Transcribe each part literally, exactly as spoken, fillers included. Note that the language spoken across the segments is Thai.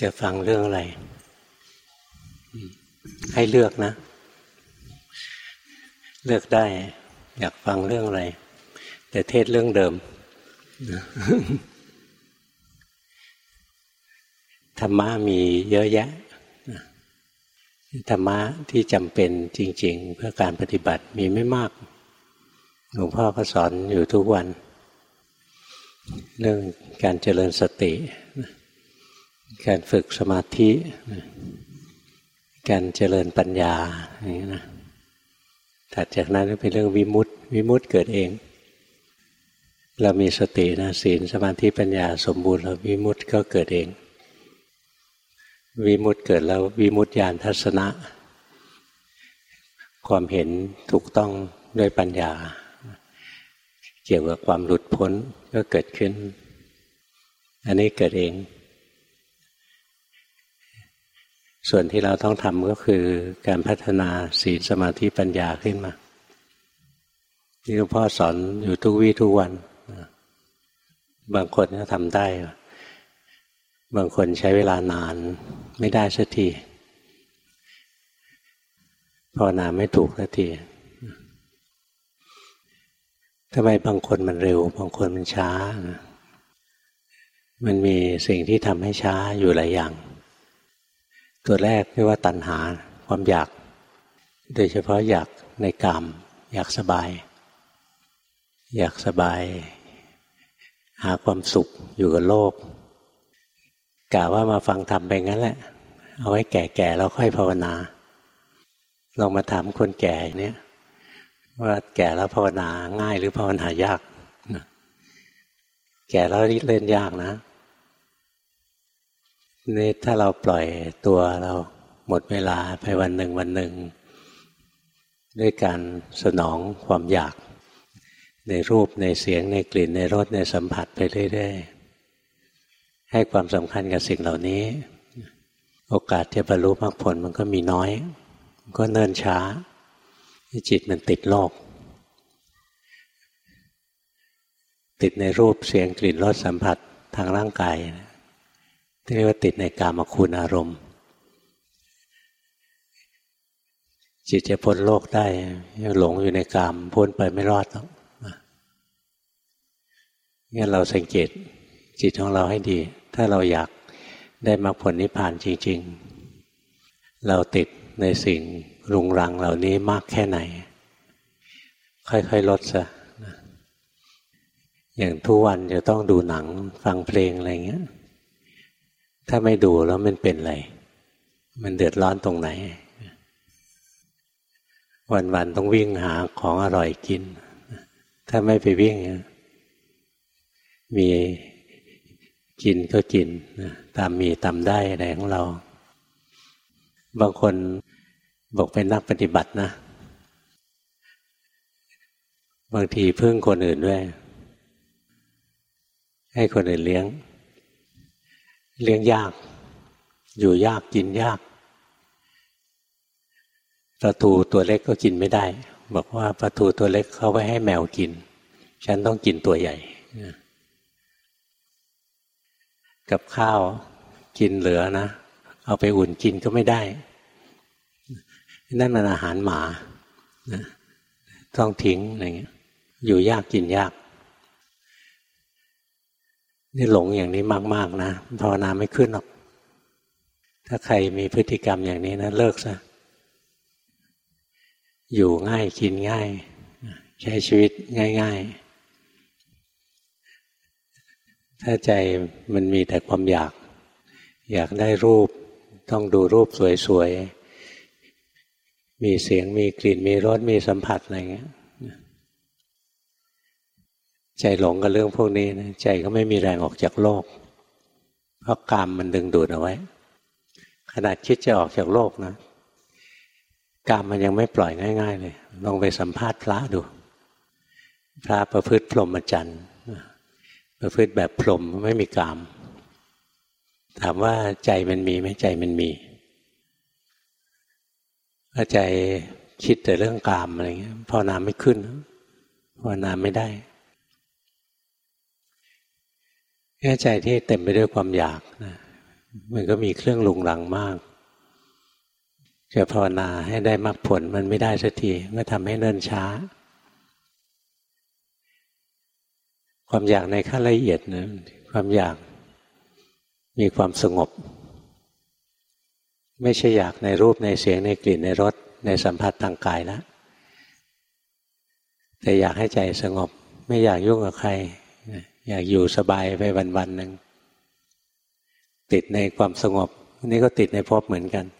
จะฟังเรื่องอะไรให้เลือกนะเลือกได้อยากฟังเรื่องอะไรแต่เทศเรื่องเดิมธรรมะมีเยอะแยะธรรมะที่จำเป็นจริงๆเพื่อการปฏิบัติมีไม่มากหลวงพ่อก็สอนอยู่ทุกวันเรื่องการเจริญสติการฝึกสมาธิการเจริญปัญญาอย่างนี้นะถัดจากนั้นก็เป็นเรื่องวิมุตติวิมุตติเกิดเองเรามีสตินะศีลสมาธิปัญญาสมบูรณ์แล้ววิมุตติก็เกิดเองวิมุตติเกิดแล้ววิมุตติญาณทัศนะความเห็นถูกต้องด้วยปัญญาเกี่ยวกับความหลุดพ้นก็เกิดขึ้นอันนี้เกิดเองส่วนที่เราต้องทำก็คือการพัฒนาศีลสมาธิปัญญาขึ้นมาที่หลวงพ่อสอนอยู่ทุกวี่ทุกวันบางคนก็ทำได้บางคนใช้เวลานานไม่ได้สักทีภาวนาไม่ถูกสักทีทำไมบางคนมันเร็วบางคนมันช้ามันมีสิ่งที่ทำให้ช้าอยู่หลายอย่างตัวแรกเรียกว่าตัณหาความอยากโดยเฉพาะอยากในกามอยากสบายอยากสบายหาความสุขอยู่กับโลกกะว่ามาฟังธรรมไปงั้นแหละเอาไว้แก่ๆแล้วค่อยภาวนาลองมาถามคนแก่เนี่ยว่าแก่แล้วภาวนาง่ายหรือภาวนายากแก่แล้วเล่นยากนะนี่ถ้าเราปล่อยตัวเราหมดเวลาไปวันหนึ่งวันหนึ่งด้วยการสนองความอยากในรูปในเสียงในกลิ่นในรสในสัมผัสไปเรื่อยๆให้ความสำคัญกับสิ่งเหล่านี้โอกาสจะบรรลุมรรคผลมันก็มีน้อยมันก็เนิ่นช้าจิตมันติดโลกติดในรูปเสียงกลิ่นรสสัมผัสทางร่างกายเรียกว่าติดในกามคุณอารมณ์จิตจะพ้นโลกได้ยังหลงอยู่ในกามพ้นไปไม่รอดหรอกงั้นเราสังเกตจิตของเราให้ดีถ้าเราอยากได้มรรคผลนิพพานจริงๆเราติดในสิ่งรุงรังเหล่านี้มากแค่ไหนค่อยๆลดซะอย่างทุกวันจะต้องดูหนังฟังเพลงอะไรเงี้ยถ้าไม่ดูแล้วมันเป็นอะไรมันเดือดร้อนตรงไหนวันๆต้องวิ่งหาของอร่อยกินถ้าไม่ไปวิ่งมีกินก็กินตามมีตามได้อะไรของเราบางคนบอกเป็นนักปฏิบัตินะบางทีพึ่งคนอื่นด้วยให้คนอื่นเลี้ยงเลี้ยงยากอยู่ยากกินยากปลาทูตัวเล็กก็กินไม่ได้บอกว่าปลาทูตัวเล็กเขาไว้ให้แมวกินฉันต้องกินตัวใหญ่กับข้าวกินเหลือนะเอาไปอุ่นกินก็ไม่ได้นั่นมันอาหารหมาต้องทิ้งอะไรเงี้ยอยู่ยากกินยากนี่หลงอย่างนี้มากๆนะภาวนาไม่ขึ้นหรอกถ้าใครมีพฤติกรรมอย่างนี้นะเลิกซะอยู่ง่ายกินง่ายใช้ชีวิตง่ายๆถ้าใจมันมีแต่ความอยากอยากได้รูปต้องดูรูปสวยๆมีเสียงมีกลิ่นมีรสมีสัมผัสอะไรเงี้ยใจหลงกับเรื่องพวกนี้นะใจก็ไม่มีแรงออกจากโลกเพราะกามมันดึงดูดเอาไว้ขนาดคิดจะออกจากโลกนะกามมันยังไม่ปล่อยง่ายๆเลยลองไปสัมภาษณ์พระดูพระประพฤติพรหมจรรย์ประพฤติแบบพรหมไม่มีกามถามว่าใจมันมีไหมใจมันมีถ้าใจคิดแต่เรื่องกามอะไรเงี้ยภาวนาไม่ขึ้นภาวนาไม่ได้แค่ใจที่เต็มไปด้วยความอยากนะมันก็มีเครื่องลุงลังมากจะภาวนาให้ได้มรรคผลมันไม่ได้สักทีก็ทำให้เนิ่นช้าความอยากในขั้นละเอียดนะความอยากมีความสงบไม่ใช่อยากในรูปในเสียงในกลิ่นในรสในสัมผัสทางกายแล้วแต่อยากให้ใจสงบไม่อยากยุ่งกับใครอยากอยู่สบายไปวันๆหนึ่งติดในความสงบนี่ก็ติดในภพเหมือนกัน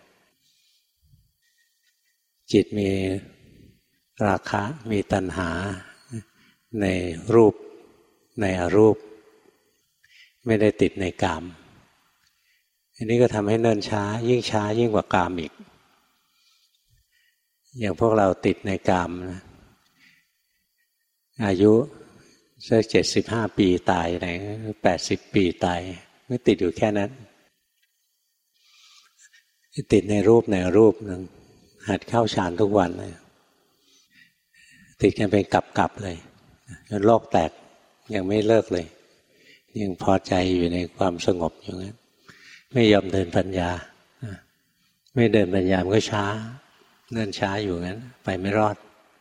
จิตมีราคะมีตัณหาในรูปในอรูปไม่ได้ติดในกามอันนี้ก็ทำให้เนิ่นช้ายิ่งช้ายิ่งกว่ากามอีกอย่างพวกเราติดในกามนะอายุสักเจ็ดสิบห้าปีตายอะไรแปดสิบปีตายไม่ติดอยู่แค่นั้นติดในรูปในรูปนึงหัดเข้าฌานทุกวันเลยติดกันเป็นกลับๆเลยจนโลกแตกยังไม่เลิกเลยยังพอใจอยู่ในความสงบอยู่งั้นไม่ยอมเดินปัญญาไม่เดินปัญญามันก็ช้าเดินช้าอยู่งั้นไปไม่รอด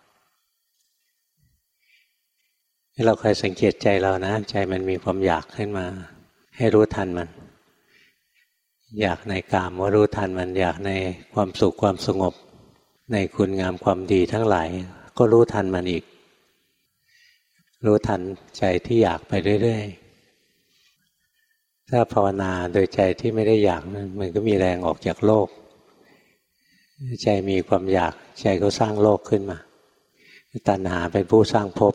เราคอยสังเกตใจเรานะใจมันมีความอยากขึ้นมาให้รู้ทันมันอยากในกามว่ารู้ทันมันอยากในความสุขความสงบในคุณงามความดีทั้งหลายก็รู้ทันมันอีกรู้ทันใจที่อยากไปเรื่อยๆถ้าภาวนาโดยใจที่ไม่ได้อยากมันก็มีแรงออกจากโลกใจมีความอยากใจก็สร้างโลกขึ้นมาตัณหาเป็นผู้สร้างภพ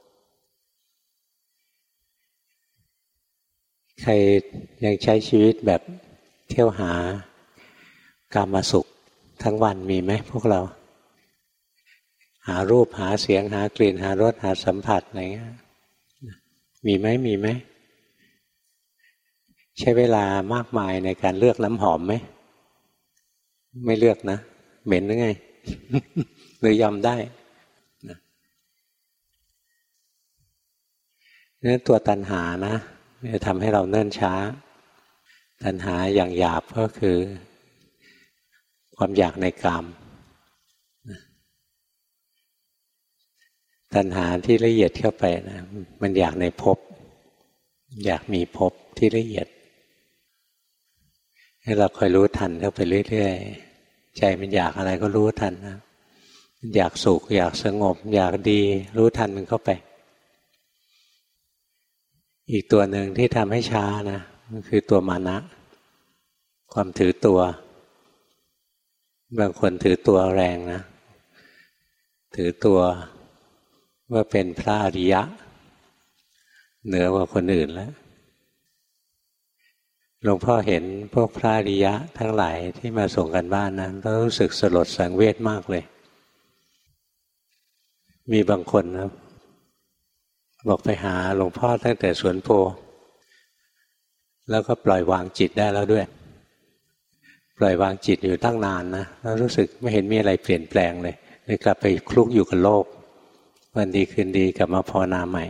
ใครยังใช้ชีวิตแบบเที่ยวหากามสุขทั้งวันมีไหมพวกเราหารูปหาเสียงหากลิ่นหารสหาสัมผัสอะไรเงี้ยมีไหมมีไหมใช้เวลามากมายในการเลือกน้ำหอมไหมไม่เลือกนะเหม็นหรือไง หรือยอมได้นี่ตัวตัณหานะจะทำให้เราเนิ่นช้าตัณหาอย่างหยาบก็คือความอยากในกามตัณหาที่ละเอียดเข้าไปนะมันอยากในภพอยากมีภพที่ละเอียดให้เราคอยรู้ทันเข้าไปเรื่อยๆใจมันอยากอะไรก็รู้ทันนะอยากสุขอยากสงบอยากดีรู้ทันมันเข้าไปอีกตัวหนึ่งที่ทำให้ช้านะมันคือตัวมานะความถือตัวบางคนถือตัวแรงนะถือตัวว่าเป็นพระอริยะเหนือกว่าคนอื่นแล้วหลวงพ่อเห็นพวกพระอริยะทั้งหลายที่มาส่งกันบ้านนะแล้วรู้สึกสลดสังเวชมากเลยมีบางคนนะบอกไปหาหลวงพ่อตั้งแต่สวนโพแล้วก็ปล่อยวางจิตได้แล้วด้วยปล่อยวางจิตอยู่ตั้งนานนะแล้วรู้สึกไม่เห็นมีอะไรเปลี่ยนแปลงเลยเลยกลับไปคลุกอยู่กับโลกวันดีคืนดีกลับมาภาวนาใหม่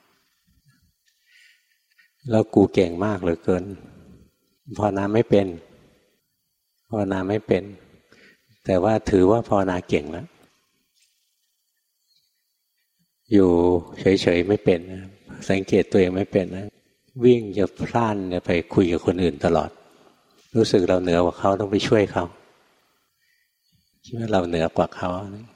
แล้วกูเก่งมากเหลือเกินภาวนาไม่เป็นภาวนาไม่เป็นแต่ว่าถือว่าภาวนาเก่งแล้วอยู่เฉยๆไม่เป็นสังเกตตัวเองไม่เป็นนะวิ่งจะพล่านจะไปคุยกับคนอื่นตลอดรู้สึกเราเหนือกว่าเขาต้องไปช่วยเขาคิดว่าเราเหนือกว่าเขา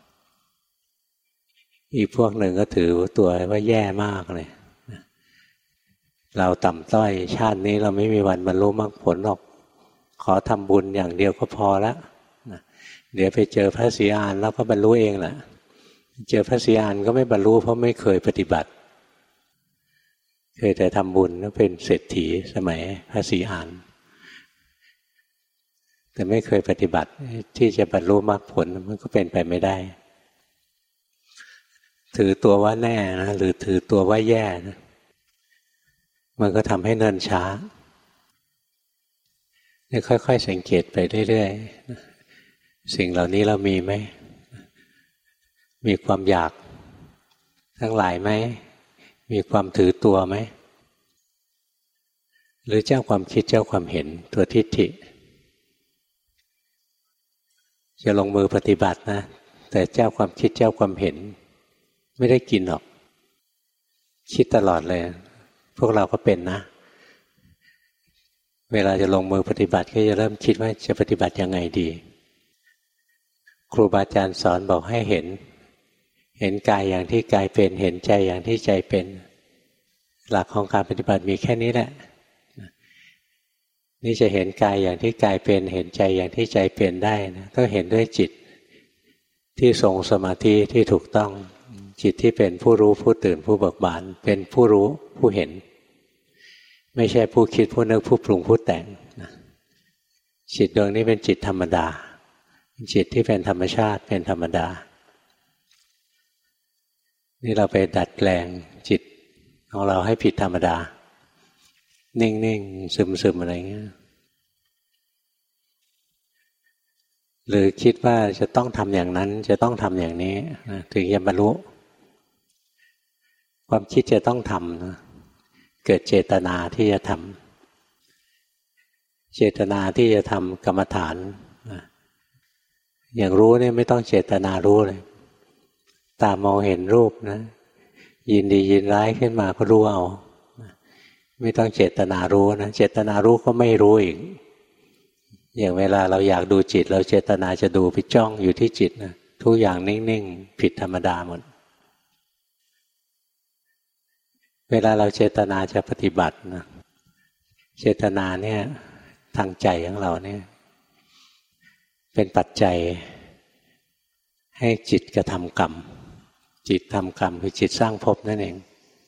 อีกพวกหนึ่งก็ถือตัวว่าแย่มากเลยเราต่ำต้อยชาตินี้เราไม่มีวันบรรลุมรรคผลหรอกขอทำบุญอย่างเดียวก็พอแล้วเดี๋ยวไปเจอพระศรีอานแล้วก็บรรลุเองแหละเจอพระศรีอานก็ไม่บรรลุเพราะไม่เคยปฏิบัติเคยแต่ทำบุญแล้วเป็นเศรษฐีสมัยพระศรีอานแต่ไม่เคยปฏิบัติที่จะบรรลุมรรคผลมันก็เป็นไปไม่ได้ถือตัวว่าแน่นะหรือถือตัวว่าแย่นะมันก็ทำให้เนิ่นช้านี่ค่อยๆสังเกตไปเรื่อยๆสิ่งเหล่านี้เรามีไหมมีความอยากทั้งหลายไหมมีความถือตัวไหมหรือเจ้าความคิดเจ้าความเห็นตัวทิฏฐิจะลงมือปฏิบัตินะแต่เจ้าความคิดเจ้าความเห็นไม่ได้กินหรอกคิดตลอดเลยพวกเราก็เป็นนะเวลาจะลงมือปฏิบัติก็จะเริ่มคิดว่าจะปฏิบัติยังไงดีครูบาอาจารย์สอนบอกให้เห็นเห็นกายอย่างที่กายเป็นเห็นใจอย่างที่ใจเป็นหลักของการปฏิบัติมีแค่นี้แหละนี่จะเห็นกายอย่างที่กายเป็นเห็นใจอย่างที่ใจเป็นได้นะต้องเห็นด้วยจิตที่ทรงสมาธิที่ถูกต้องจิตที่เป็นผู้รู้ผู้ตื่นผู้เบิกบานเป็นผู้รู้ผู้เห็นไม่ใช่ผู้คิดผู้นึกผู้ปรุงผู้แต่งนะจิตดวงนี้เป็นจิตธรรมดาจิตที่เป็นธรรมชาติเป็นธรรมดานี่เราไปดัดแปลงจิตของเราให้ผิดธรรมดานิ่งๆซึมๆอะไรเงี้ยหรือคิดว่าจะต้องทำอย่างนั้นจะต้องทำอย่างนี้นะถึงจะบรรลุความคิดจะต้องทำนะเกิดเจตนาที่จะทำเจตนาที่จะทำกรรมฐานนะอย่างรู้เนี่ยไม่ต้องเจตนารู้เลยตามองเห็นรูปนะยินดียินร้ายขึ้นมาก็รู้เอาไม่ต้องเจตนารู้นะเจตนารู้ก็ไม่รู้อีกอย่างเวลาเราอยากดูจิตเราเจตนาจะดูไปจ้องอยู่ที่จิตนะทุกอย่างนิ่งๆผิดธรรมดาหมดเวลาเราเจตนาจะปฏิบัตินะเจตนาเนี่ยทางใจของเราเนี่ยเป็นปัจจัยให้จิตกระทำกรรมจิตทำกรรมคือจิตสร้างภพนั่นเอง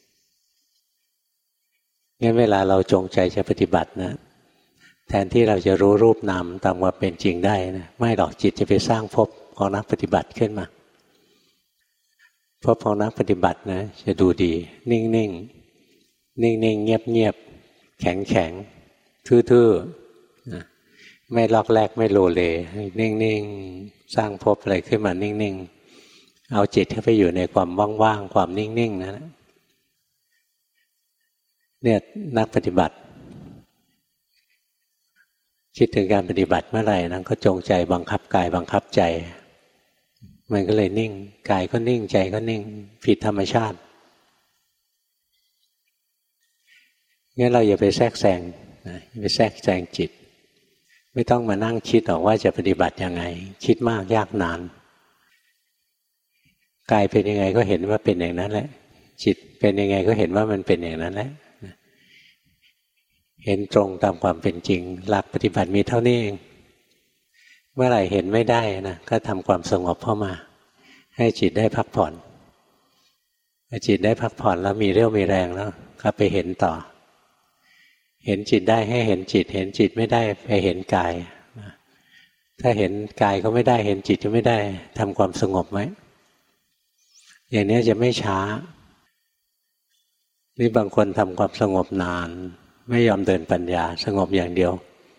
งั้นเวลาเราจงใจจะปฏิบัตินะแทนที่เราจะรู้รูปนามตามความเป็นจริงได้นะไม่หรอกจิตจะไปสร้างภพของนักปฏิบัติขึ้นมาภพของนักปฏิบัตินะจะดูดีนิ่งๆ นิ่งๆ เงียบๆแข็งๆทื่อๆนะไม่ลอกแลกไม่โลเลนิ่งๆสร้างภพอะไรขึ้นมานิ่งๆเอาจิตเข้าไปอยู่ในความว่างๆความนิ่งๆนะเนี่ยนักปฏิบัติคิดถึงการปฏิบัติเมื่อไหร่นั้นก็จงใจบังคับกายบังคับใจมันก็เลยนิ่งกายก็นิ่งใจก็นิ่งผิดธรรมชาติงั้นเราอย่าไปแทรกแซงนะอย่าไปแทรกแซงจิตไม่ต้องมานั่งคิดหรอกว่าจะปฏิบัติยังไงคิดมากยากนานกายเป็นยังไงก็เห็นว่าเป็นอย่างนั้นแหละจิตเป็นยังไงก็เห็นว่ามันเป็นอย่างนั้นแหละเห็นตรงตามความเป็นจริงหลักปฏิบัติมีเท่านี้เองเมื่อไหร่เห็นไม่ได้นะก็ทำความสงบเข้ามาให้จิตได้พักผ่อนจิตได้พักผ่อนแล้วมีเรี่ยวมีแรงแล้วก็ไปเห็นต่อเห็นจิตได้ให้เห็นจิตเห็นจิตไม่ได้ไปเห็นกายถ้าเห็นกายก็ไม่ได้เห็นจิตก็ไม่ได้ทำความสงบไหมอย่างนี้จะไม่ช้านี่บางคนทำความสงบนานไม่ยอมเดินปัญญาสงบอย่างเดียว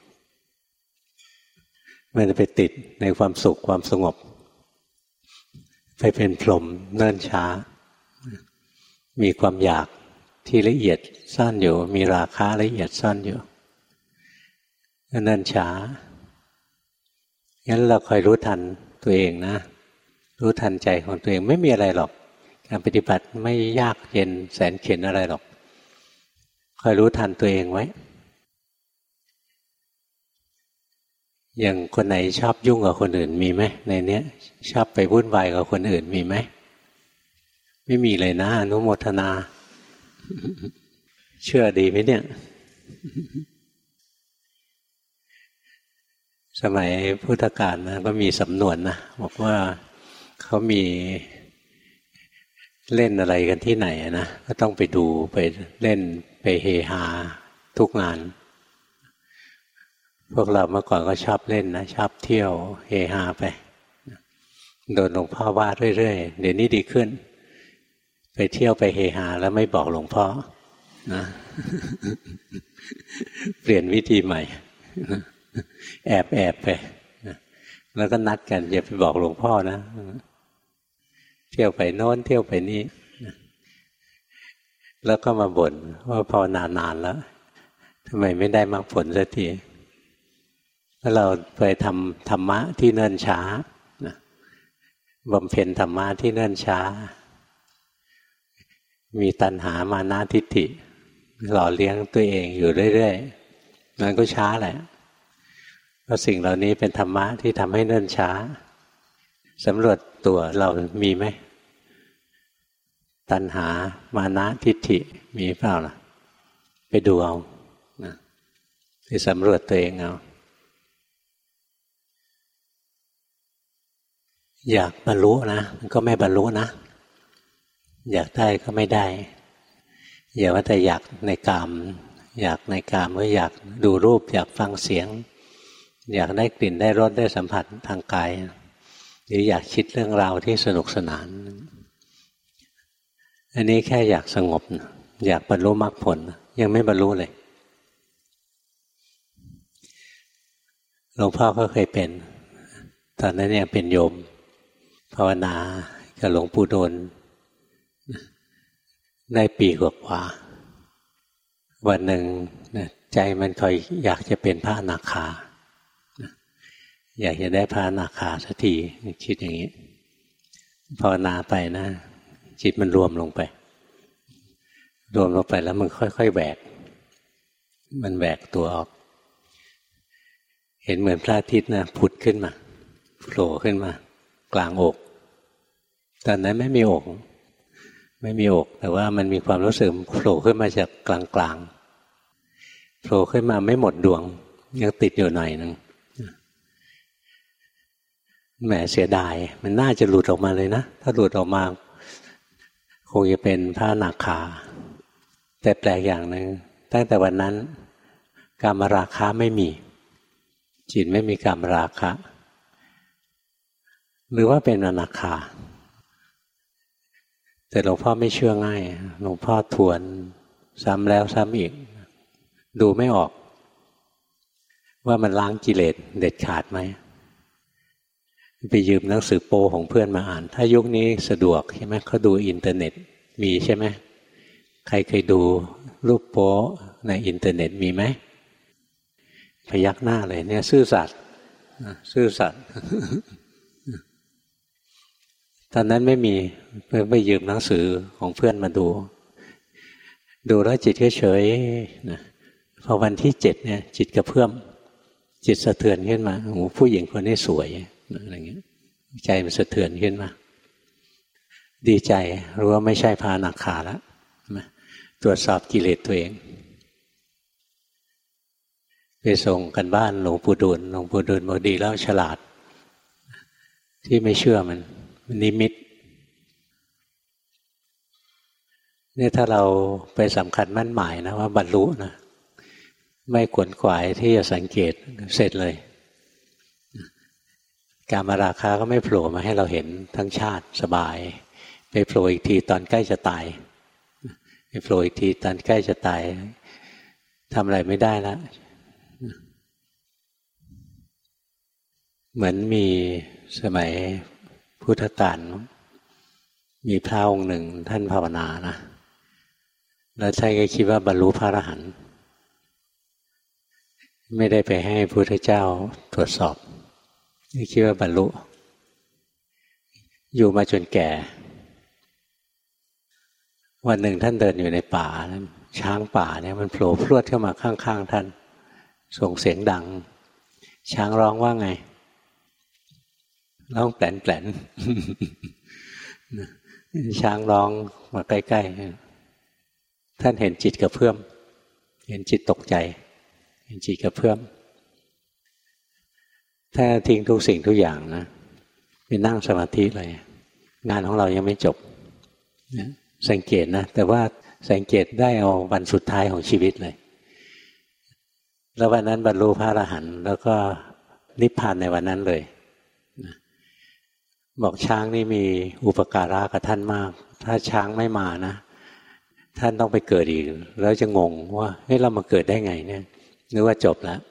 มันจะไปติดในความสุขความสงบไปเป็นพรหมเนิ่นช้ามีความอยากที่ละเอียดซ่อนอยู่มีราคะละเอียดซ่อนอยู่เนิ่นช้างั้นเราคอยรู้ทันตัวเองนะรู้ทันใจของตัวเองไม่มีอะไรหรอกการปฏิบัติไม่ยากเย็นแสนเข็ญอะไรหรอกคอยรู้ทันตัวเองไว้อย่างคนไหนชอบยุ่งกับคนอื่นมีไหมในเนี้ยชอบไปวุ่นวายกับคนอื่นมีไหมไม่มีเลยนะอนุโมทนาเชื่อดีไหมเนี่ยสมัยพุทธกาลนะก็มีสำนวนนะบอกว่าเขามีเล่นอะไรกันที่ไหนนะก็ต้องไปดูไปเล่นไปเฮฮาทุกงานพวกเราเมื่อก่อนก็ชอบเล่นนะชอบเที่ยวเฮฮาไปโดนหลวงพ่อว่าเรื่อยๆเดี๋ยวนี้ดีขึ้นไปเที่ยวไปเฮฮาแล้วไม่บอกหลวงพ่อนะเปลี่ยนวิธีใหม่แอบแอบไปแล้วก็นัดกันอย่าไปบอกหลวงพ่อนะเที่ยวไปโน้นเที่ยวไปนี่แล้วก็มาบ่นว่าภาวนานานแล้วทำไมไม่ได้มรรคผลสักทีเพราะเราไปทำธรรมะที่เนิ่นช้านะบำเพ็ญธรรมะที่เนิ่นช้ามีตัณหามานะทิฏฐิหล่อเลี้ยงตัวเองอยู่เรื่อยๆมันก็ช้าแหละเพราะสิ่งเหล่านี้เป็นธรรมะที่ทำให้เนิ่นช้าสำรวจตัวเรามีไหมตัณหามานะทิฏฐิมีเปล่าล่ะไปดูเอานะไปสำรวจตัวเองเอาอยากบรรลุนะมันก็ไม่บรรลุนะอยากได้ก็ไม่ได้อย่าว่าแต่อยากในกามอยากในกามก็อยากดูรูปอยากฟังเสียงอยากได้กลิ่นได้รสได้สัมผัสทางกายหรืออยากคิดเรื่องราวที่สนุกสนานอันนี้แค่อยากสงบอยากบรรลุมรรคผลยังไม่บรรลุเลยหลวงพ่อก็เคยเป็นตอนนั้นยังเป็นโยมภาวนากับหลวงปู่โดนได้ปีกว่าๆวันหนึ่งใจมันคอยอยากจะเป็นพระอนาคาอยากจะได้พระอนาคาสักทีคิดอย่างนี้ภาวนาไปนะจิตมันรวมลงไปรวมลงไปแล้วมันค่อยๆแหวกมันแหวกตัวออกเห็นเหมือนพระอาทิตย์นะผุดขึ้นมาโผล่ขึ้นมากลางอกตอนนั้นไม่มีอกไม่มีอกแต่ว่ามันมีความรู้สึกโผล่ขึ้นมาจากกลางๆโผล่ขึ้นมาไม่หมดดวงยังติดอยู่หน่อยนึงแหมเสียดายมันน่าจะหลุดออกมาเลยนะถ้าหลุดออกมาคงจะเป็นพระอนาคาแต่แปลกอย่างหนึ่งตั้งแต่วันนั้นกามราคะไม่มีจิตไม่มีกามราคะหรือว่าเป็นอนาคาแต่หลวงพ่อไม่เชื่อง่ายหลวงพ่อทวนซ้ำแล้วซ้ำอีกดูไม่ออกว่ามันล้างกิเลสเด็ดขาดไหมไปยืมหนังสือโปของเพื่อนมาอ่านถ้ายุคนี้สะดวกใช่ไหมเขาดูอินเทอร์เน็ตมีใช่ไหมใครเคยดูรูปโป๊ในอินเทอร์เน็ตมีไหมพยักหน้าเลยเนี่ยซื่อสัตย์ซื่อสัตย์ตอนนั้นไม่มีเพื่อไปยืมหนังสือของเพื่อนมาดูดูแล้วจิตก็เฉยนะพอวันที่เจ็ดเนี่ยจิตกระเพื่อมจิตสะเทือนขึ้นมาโอ้โหผู้หญิงคนนี้สวยอะไรเงี้ยใจมันสะเทือนขึ้นมาดีใจรู้ว่าไม่ใช่พระอนาคาแล้วตรวจสอบกิเลสตัวเองไปส่งกันบ้านหลวงปู่ดูลหลวงปู่ดูลบอกดีแล้วฉลาดที่ไม่เชื่อมันนิมิตเนี่ยถ้าเราไปสำคัญมั่นหมายนะว่าบรรลุนะไม่ขวนขวายที่จะสังเกตเสร็จเลยกามราคาก็ไม่โผล่มาให้เราเห็นทั้งชาติสบายไปโผล่อีกทีตอนใกล้จะตายไปโผล่อีกทีตอนใกล้จะตายทำอะไรไม่ได้แล้วเหมือนมีสมัยพุทธกาลมีพระองค์หนึ่งท่านภาวนานะแล้วท่านก็คิดว่าบรรลุพระอรหันต์ไม่ได้ไปให้พุทธเจ้าตรวจสอบคิดว่าบรรลุอยู่มาจนแก่วันหนึ่งท่านเดินอยู่ในป่าช้างป่าเนี่ยมันโผล่พรวดเข้ามาข้างๆท่านส่งเสียงดังช้างร้องว่าไงร้องแปลนแปลนช้างร้องมาใกล้ๆท่านเห็นจิตกระเพื่อมเห็นจิตตกใจเห็นจิตกระเพื่อมถ้าทิ้งทุกสิ่งทุกอย่างนะไปนั่งสมาธิเลยงานของเรายังไม่จบนะสังเกตนะแต่ว่าสังเกตได้เอาวันสุดท้ายของชีวิตเลยแล้ววันนั้นบรรลุพระอรหันต์แล้วก็นิพพานในวันนั้นเลยนะบอกช้างนี่มีอุปการะกับท่านมากถ้าช้างไม่มานะท่านต้องไปเกิดอีกแล้วจะงงว่าเฮ้ยเรามาเกิดได้ไงเนี่ยนึกว่าจบแล้ว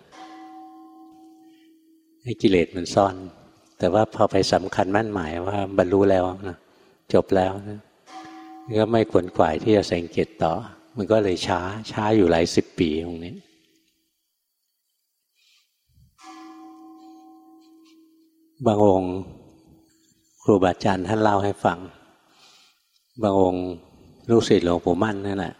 ให้กิเลสมันซ่อนแต่ว่าพอไปสำคัญมั่นหมายว่าบรรลุแล้วนะจบแล้วนะก็ไม่ขวนขวายที่จะสังเกตต่อมันก็เลยช้าช้าอยู่หลายสิบปีตรงนี้บางองค์ครูบาอาจารย์ท่านเล่าให้ฟังบางองค์ลูกศิษย์หลวงปู่มั่นนั่นแหละ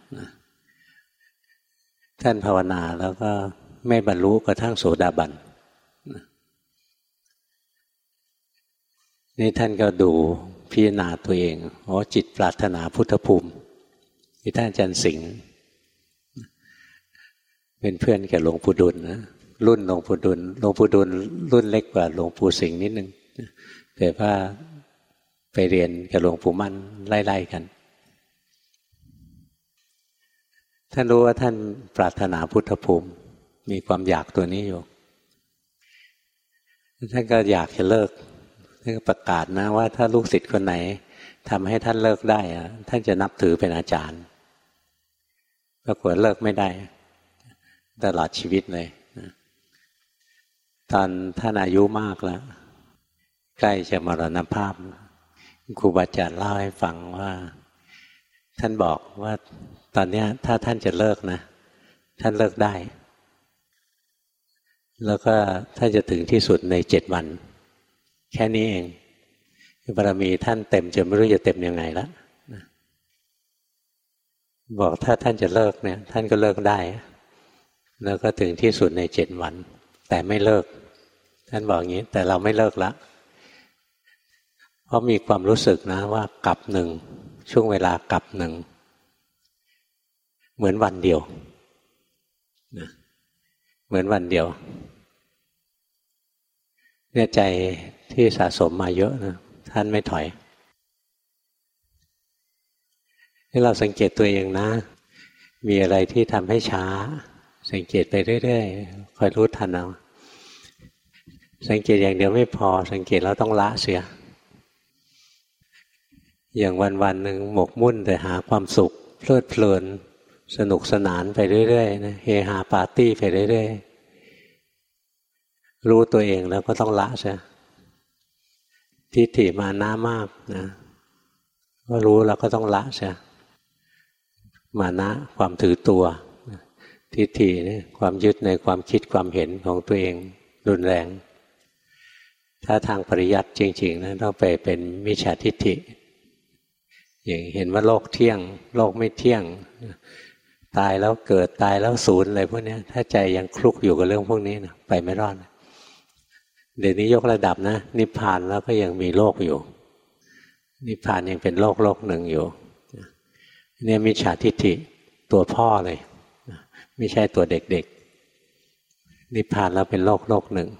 ท่านภาวนาแล้วก็ไม่บรรลุกระทั่งโสดาบันนี่ท่านก็ดูพิจารณาตัวเองอ๋อจิตปรารถนาพุทธภูมิที่ท่านอาจารย์สิงห์เป็นเพื่อนกับหลวงปู่ดุลนะรุ่นหลวงปู่ดุลหลวงปู่ดุลรุ่นเล็กกว่าหลวงปู่สิงห์นิดนึงแต่ว่าไปเรียนกับหลวงปู่มั่นไล่ๆกันท่านรู้ว่าท่านปรารถนาพุทธภูมิมีความอยากตัวนี้อยู่ท่านก็อยากจะเลิกท่านก็ประกาศนะว่าถ้าลูกศิษย์คนไหนทำให้ท่านเลิกได้ท่านจะนับถือเป็นอาจารย์ปรากฏเลิกไม่ได้ตลอดชีวิตเลยตอนท่านอายุมากแล้วใกล้จะมรณภาพครูบาอาจารย์เล่าให้ฟังว่าท่านบอกว่าตอนนี้ถ้าท่านจะเลิกนะท่านเลิกได้แล้วก็ท่านจะถึงที่สุดในเจ็ดวันแค่นี้เองบารมีท่านเต็มจนไม่รู้จะเต็มยังไงแล้วบอกถ้าท่านจะเลิกเนี่ยท่านก็เลิกได้แล้วก็ถึงที่สุดในเจ็ดวันแต่ไม่เลิกท่านบอกอย่างนี้แต่เราไม่เลิกละเพราะมีความรู้สึกนะว่ากลับหนึ่งช่วงเวลากลับหนึ่งเหมือนวันเดียวนะเหมือนวันเดียวเนี่ยใจที่สะสมมาเยอะนะท่านไม่ถอยนี่เราสังเกตตัวเองนะมีอะไรที่ทำให้ช้าสังเกตไปเรื่อยๆคอยรู้ทันเอาสังเกตอย่างเดียวไม่พอสังเกตแล้วต้องละเสียอย่างวันๆหนึ่งหมกมุ่นแต่หาความสุขเพลิดเพลินสนุกสนานไปเรื่อยๆนะเฮฮาปาร์ตี้ไปเรื่อยๆรู้ตัวเองแล้วก็ต้องละเสียทิฏฐิมานะมากนะก็รู้แล้วก็ต้องละเสียมานะความถือตัวทิฏฐินี่ความยึดในความคิดความเห็นของตัวเองรุนแรงถ้าทางปริยัติจริงๆนะต้องไปเป็นมิจฉาทิฏฐิอย่างเห็นว่าโลกเที่ยงโลกไม่เที่ยงตายแล้วเกิดตายแล้วสูญอะไรพวกนี้ถ้าใจยังคลุกอยู่กับเรื่องพวกนี้นะไปไม่รอดเดี๋ยวนี้ยกระดับนะนิพพานแล้วก็ยังมีโลกอยู่นิพพานยังเป็นโลกโลกหนึ่งอยู่เนี่ยมิจฉาทิฏฐิตัวพ่อเลยไม่ใช่ตัวเด็กๆนิพพานแล้วเป็นโลกโลกหนึ่ง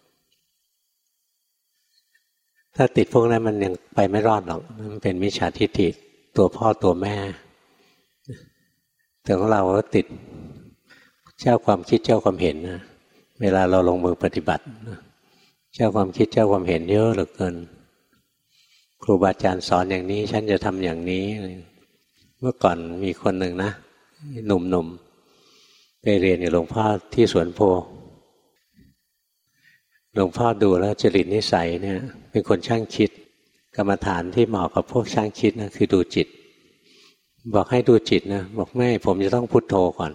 ถ้าติดพวกนั้นมันยังไปไม่รอดหรอกมันเป็นมิจฉาทิฏฐิตัวพ่อตัวแม่แต่ของเราก็ติดเจ้าความคิดเจ้าความเห็นนะเวลาเราลงมือปฏิบัติเจ้าความคิดเจ้าความเห็นเยอะเหลือเกินครูบาอาจารย์สอนอย่างนี้ฉันจะทำอย่างนี้เมื่อก่อนมีคนหนึ่งนะหนุ่มๆไปเรียนกับหลวงพ่อที่สวนโพหลวงพ่อดูแล้วจริตนิสัยเนี่ยเป็นคนช่างคิดกรรมฐานที่เหมาะกับพวกช่างคิดนะคือดูจิตบอกให้ดูจิตนะบอกไม่ผมจะต้องพุทโธก่อน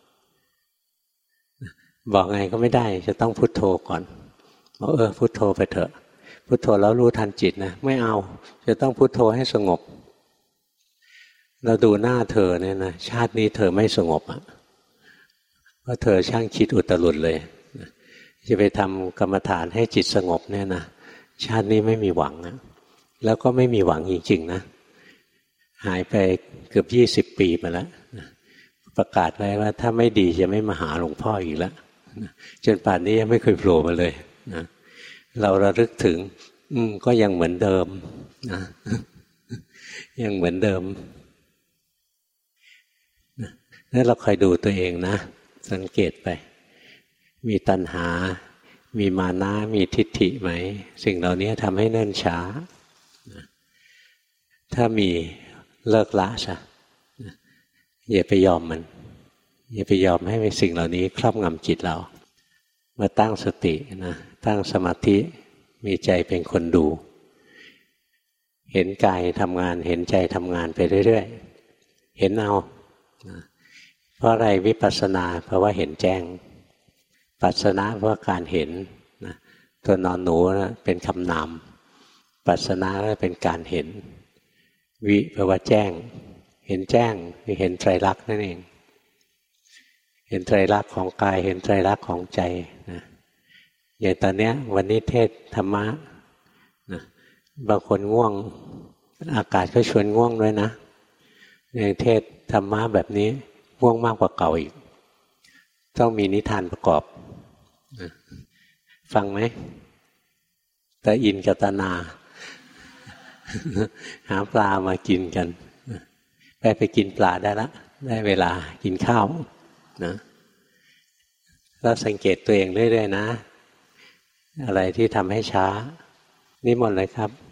บอกไงก็ไม่ได้จะต้องพุทโธก่อนบอกเออพุทโธไปเถอะพุทโธแล้วรู้ทันจิตนะไม่เอาจะต้องพุทโธให้สงบเราดูหน้าเธอเนี่ยนะชาตินี้เธอไม่สงบอ่ะเพราะเธอช่างคิดอุตรุดเลยจะไปทำกรรมฐานให้จิตสงบเนี่ยนะชาตินี้ไม่มีหวังนะแล้วก็ไม่มีหวังจริงๆนะหายไปเกือบยี่สิบปีมาแล้วประกาศไว้ว่าถ้าไม่ดีจะไม่มาหาหลวงพ่ออีกแล้วจนป่านนี้ยังไม่เคยโผล่มาเลยนะเราระลึกถึงอืมก็ยังเหมือนเดิมนะยังเหมือนเดิมนั่นเราคอยดูตัวเองนะสังเกตไปมีตัณหามีมานะมีทิฏฐิไหมสิ่งเหล่านี้ทำให้เนิ่นช้าถ้ามีเลิกละซะอย่าไปยอมมันอย่าไปยอมให้สิ่งเหล่านี้ครอบงำจิตเรามาตั้งสตินะตั้งสมาธิมีใจเป็นคนดูเห็นกายทำงานเห็นใจทำงานไปเรื่อยๆเห็นเอาเพราะอะไรวิปัสสนาเพราะว่าเห็นแจ้งปัสสนะเพราะการเห็นนะตัวนอนหนูนะเป็นคำนามปัสสนาก็เป็นการเห็นวิแปลว่าแจ้งเห็นแจ้งคือเห็นไตรลักษณ์นั่นเองเห็นไตรลักษณ์ของกายเห็นไตรลักษณ์ของใจนะอย่างตอนเนี้ยวันนี้เทศธรรมะนะบางคนง่วงอากาศก็ชวนง่วงด้วยนะอย่างเทศธรรมะแบบนี้ง่วงมากกว่าเก่าอีกต้องมีนิทานประกอบนะฟังไหมตาอินกับตานาหาปลามากินกันไปไปกินปลาได้ละได้เวลากินข้าวนะแล้วสังเกตตัวเองเรื่อยๆนะอะไรที่ทำให้ช้านิมนต์เลยครับ